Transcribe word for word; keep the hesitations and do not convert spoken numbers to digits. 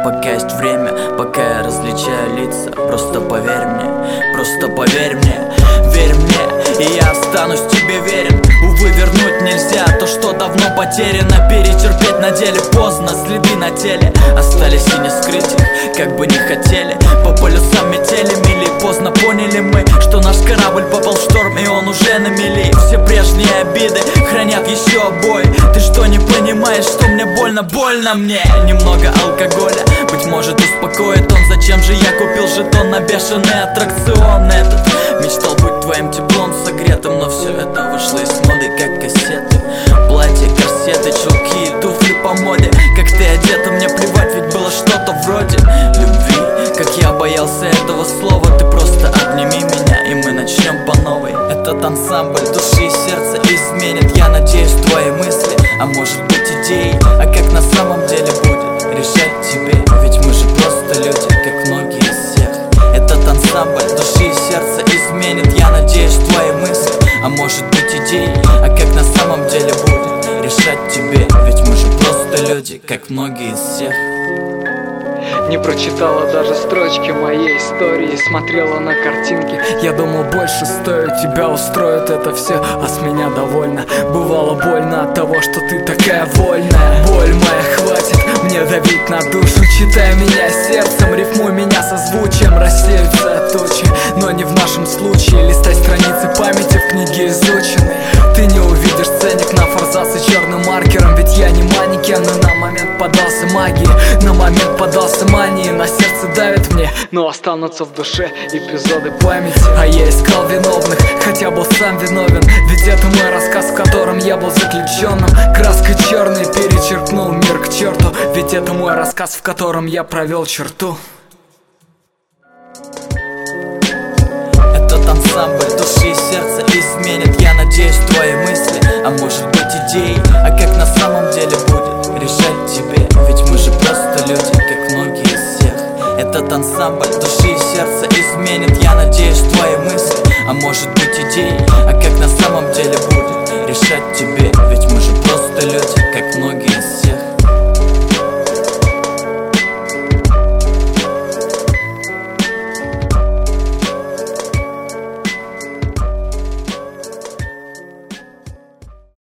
пока есть время, пока я различаю лица. Просто поверь мне, просто поверь мне, верь мне, и я останусь тебе верен. Увы, вернуть нельзя то, что давно потеряно. Перетерпеть на деле поздно, следы на теле остались и не скрыть их, как бы не хотели. По полюсам метели мили, поздно поняли мы, что наш корабль попал в шторм, и он уже на мели. Все прежние обиды хранят еще обои. Ты что, не понимаешь, что мне больно? Больно мне. Немного алкоголя, быть может, успокоит он. Зачем же я купил жетон на бешеный аттракцион этот? Мечтал быть твоим теплом согретым, но все это вышло из моды, как кассеты. Платья, корсеты, чулки и туфли по моде. Как ты одета, мне плевать, ведь было что-то вроде любви. Как я боялся этого слова, ты просто обними меня, и мы начнем по новой. Этот ансамбль души и сердца изменит, я надеюсь, твои мысли, а может быть идеи. А как на самом деле будет, решать тебе, ведь мы же просто люди, как многие из всех. Этот ансамбль души и сердца изменит, я надеюсь, твои мысли, а может быть идеи. А как на самом деле будет, решать тебе, ведь мы же просто люди, как многие из всех. Не прочитала даже строчки моей истории, смотрела на картинки. Я думал, больше стою, тебя устроит это все, а с меня довольно. Бывало больно от того, что ты такая вольная. Боль моя, хватит мне давить на душу. Читай меня сердцем, рифмуй меня созвучием. Рассеются тучи, но не в нашем случае. Листай страницы памяти в книге изученной. Ты не увидишь ценник на форзацы черным маркером, ведь я не манекен. Но на момент поддался магии, на момент поддался мании. На сердце давит мне, но останутся в душе эпизоды памяти. А я искал виновных, хотя был сам виновен, ведь это мой рассказ, в котором я был заключенным. Краской черной перечеркнул мир к черту, ведь это мой рассказ, в котором я провел черту. Этот ансамбль души и сердца изменит, я надеюсь, твои мысли, а может быть идеи. А как на самом деле будет, решать тебе, ведь мы же просто люди, как многие из всех. Этот ансамбль души и сердца изменит, я надеюсь, твои мысли, а может быть идеи.